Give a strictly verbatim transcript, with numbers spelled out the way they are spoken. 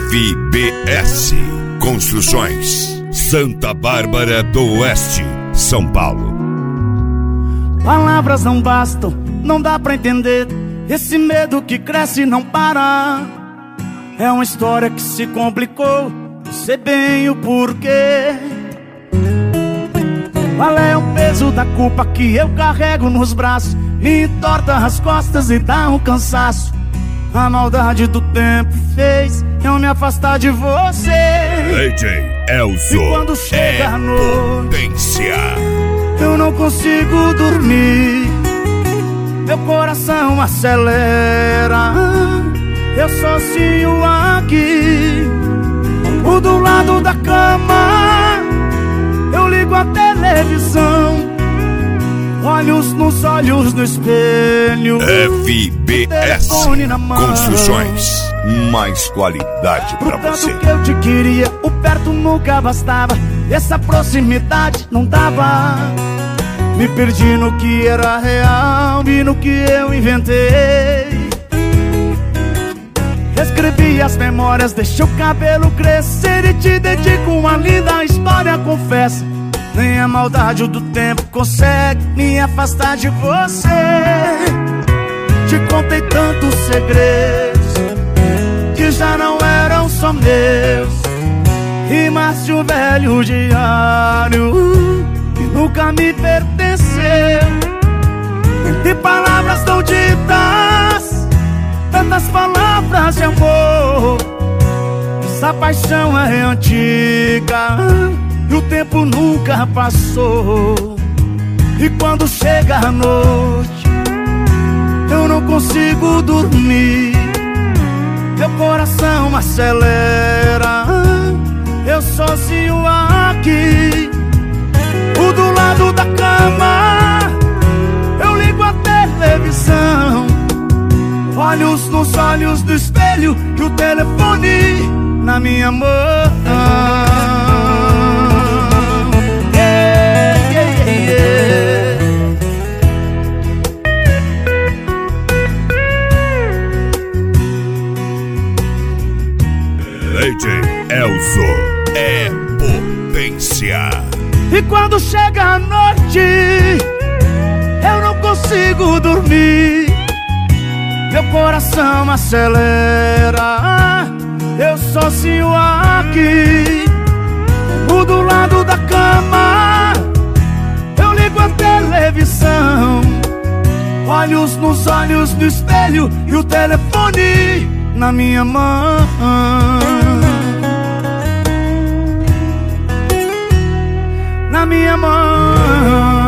F B S Construções, Santa Bárbara do Oeste, São Paulo. Palavras não bastam, não dá pra entender. Esse medo que cresce e não para. É uma história que se complicou, não sei bem o porquê. Qual é o peso da culpa que eu carrego nos braços? Me entorta as costas e dá um cansaço. A maldade do tempo fez eu me afastar de você. D J Elzo, e quando chega é a noite, potência. Eu não consigo dormir, meu coração acelera. Eu sozinho aqui, o do lado da cama, eu ligo a televisão, olhos nos olhos no espelho, F B S Construções, mais qualidade pra você. Tanto que eu te queria, o perto nunca bastava, essa proximidade não dava. Me perdi no que era real e no que eu inventei. Escrevi as memórias, deixei o cabelo crescer e te dedico uma linda história, confesso. Nem a maldade do tempo consegue me afastar de você. Te contei tantos segredos que já não eram só meus, rimas de um velho diário que nunca me pertenceu. E palavras não ditas, tantas palavras de amor. Essa paixão é antiga e o tempo nunca passou. E quando chega a noite, eu não consigo dormir, meu coração acelera. Eu sozinho aqui, o do lado da cama, eu ligo a televisão, olhos nos olhos do espelho e o telefone na minha mão. Yeah, yeah, yeah. D J Elzo é potência. E quando chega a noite, eu não consigo dormir, meu coração acelera. Eu sozinho aqui, o do lado da cama, eu ligo a televisão, olhos nos olhos do espelho e o telefone na minha mão. Na minha mão.